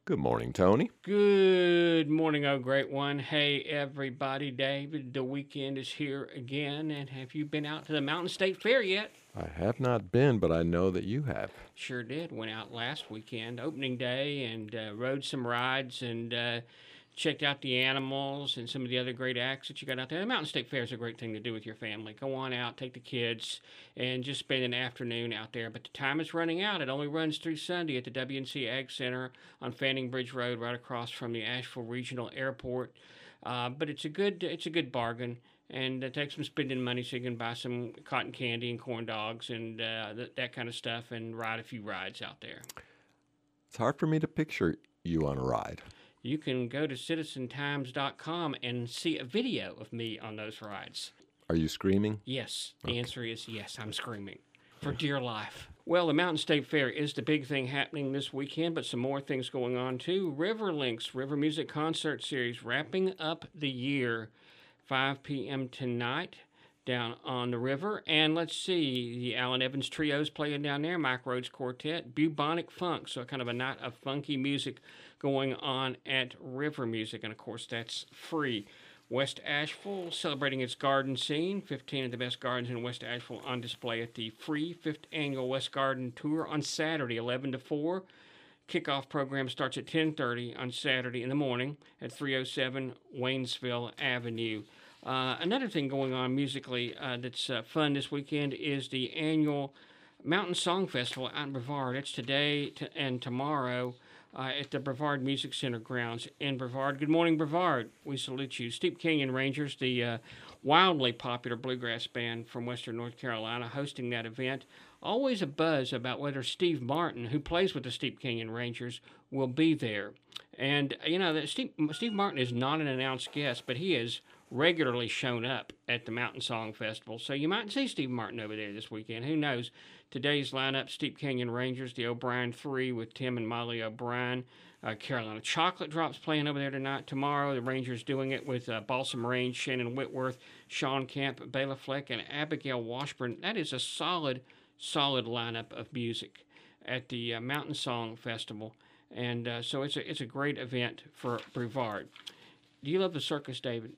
Good morning, Tony. Good morning, oh great one. Hey, everybody, David. The weekend is here again. And have you been out to the Mountain State Fair yet? I have not been, but I know that you have. Sure did. Went out last weekend, opening day, and rode some rides and checked out the animals and some of the other great acts that you got out there. The Mountain State Fair is a great thing to do with your family. Go on out, take the kids, and just spend an afternoon out there. But the time is running out. It only runs through Sunday at the WNC Ag Center on Fanning Bridge Road, right across from the Asheville Regional Airport. But it's a good bargain, and take some spending money so you can buy some cotton candy and corn dogs and that kind of stuff and ride a few rides out there. It's hard for me to picture you on a ride. You can go to citizentimes.com and see a video of me on those rides. Are you screaming? Yes, the answer is yes, I'm screaming for dear life. Well, the Mountain State Fair is the big thing happening this weekend, but some more things going on too. Riverlinks River Music Concert Series wrapping up the year, 5 p.m. tonight down on the river. And let's see, the Alan Evans Trio's playing down there, Mike Rhodes Quartet, Bubonic Funk, so kind of a night of funky music going on at River Music. And of course, that's free. West Asheville celebrating its garden scene. 15 of the best gardens in West Asheville on display at the free 5th annual West Garden Tour on Saturday, 11 to 4. Kickoff program starts at 10:30 on Saturday in the morning at 307 Waynesville Avenue. Another thing going on musically that's fun this weekend is the annual Mountain Song Festival out in Brevard. It's today and tomorrow at the Brevard Music Center grounds in Brevard. Good morning, Brevard. We salute you. Steep Canyon Rangers, the wildly popular bluegrass band from Western North Carolina, hosting that event. Always a buzz about whether Steve Martin, who plays with the Steep Canyon Rangers, will be there. And, that Steve Martin is not an announced guest, but he has regularly shown up at the Mountain Song Festival. So you might see Steve Martin over there this weekend. Who knows? Today's lineup, Steep Canyon Rangers, the O'Brien Three with Tim and Molly O'Brien. Carolina Chocolate Drops playing over there tonight. Tomorrow, the Rangers doing it with Balsam Range, Shannon Whitworth, Sean Camp, Bela Fleck, and Abigail Washburn. That is a solid lineup of music at the Mountain Song Festival. And so it's a great event for Brevard. Do you love the circus, David?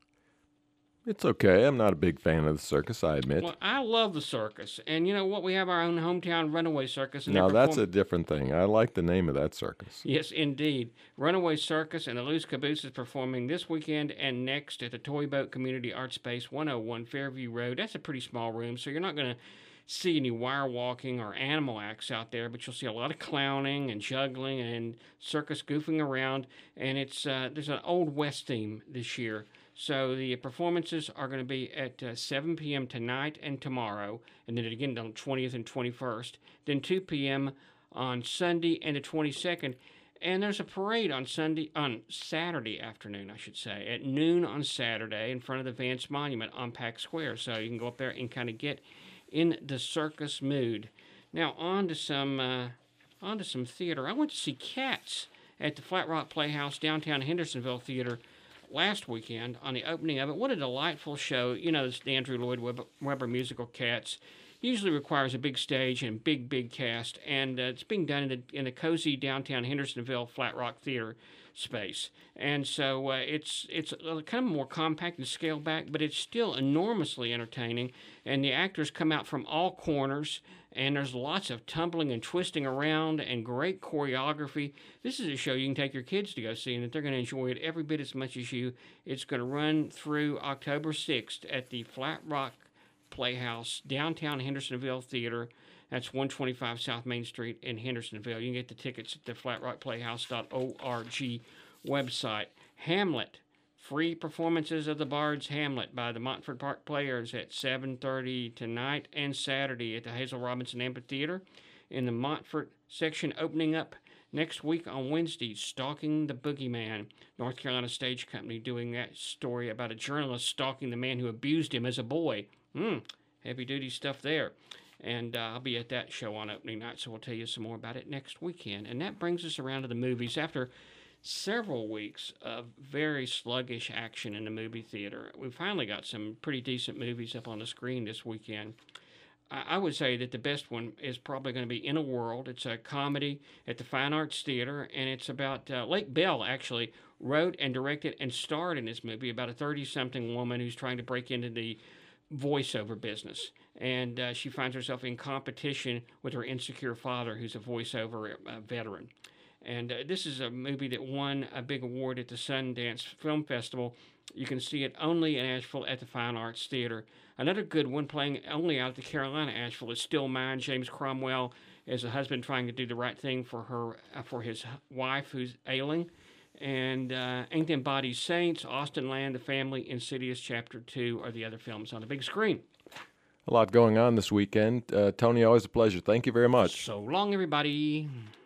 It's okay. I'm not a big fan of the circus, I admit. Well, I love the circus, and you know what? We have our own hometown Runaway Circus, and Now, that's a different thing. I like the name of that circus. Yes, indeed. Runaway Circus and the Loose Caboose is performing this weekend and next at the Toy Boat Community Art Space, 101 Fairview Road. That's a pretty small room, so you're not going to see any wire walking or animal acts out there, but you'll see a lot of clowning and juggling and circus goofing around. And it's there's an Old West theme this year. So the performances are going to be at 7 p.m. tonight and tomorrow, and then again on 20th and 21st. Then 2 p.m. on Sunday and the 22nd. And there's a parade on Saturday afternoon, I should say, at noon on Saturday in front of the Vance Monument on Pack Square. So you can go up there and kind of get in the circus mood. Now on to some theater. I went to see Cats at the Flat Rock Playhouse downtown Hendersonville Theater last weekend on the opening of it. What a delightful show. You know, the Andrew Lloyd Webber musical Cats usually requires a big stage and big cast, and it's being done in the cozy downtown Hendersonville Flat Rock Theater space. And so it's kind of more compact and scaled back, but it's still enormously entertaining. And the actors come out from all corners, and there's lots of tumbling and twisting around and great choreography. This is a show you can take your kids to go see, and that they're going to enjoy it every bit as much as you. It's going to run through October 6th at the Flat Rock Playhouse, downtown Hendersonville Theater. That's 125 South Main Street in Hendersonville. You can get the tickets at the flatrockplayhouse.org website. Hamlet, free performances of the Bard's Hamlet by the Montford Park Players at 7:30 tonight and Saturday at the Hazel Robinson Amphitheater in the Montfort section, opening up next week on Wednesday. Stalking the Boogeyman, North Carolina Stage Company doing that story about a journalist stalking the man who abused him as a boy. Heavy duty stuff there. And I'll be at that show on opening night, so we'll tell you some more about it next weekend. And that brings us around to the movies. After several weeks of very sluggish action in the movie theater, we finally got some pretty decent movies up on the screen this weekend. I would say that the best one is probably going to be In a World. It's a comedy at the Fine Arts Theater, and it's about Lake Bell actually wrote and directed and starred in this movie about a 30-something woman who's trying to break into the voiceover business. And she finds herself in competition with her insecure father, who's a voiceover veteran. And this is a movie that won a big award at the Sundance Film Festival. You can see it only in Asheville at the Fine Arts Theater. Another good one playing only out at the Carolina Asheville is Still Mine. James Cromwell is a husband trying to do the right thing for his wife who's ailing. And Ain't Them Bodies Saints, Austin Land, The Family, Insidious Chapter 2 are the other films on the big screen. A lot going on this weekend. Tony, always a pleasure. Thank you very much. So long, everybody.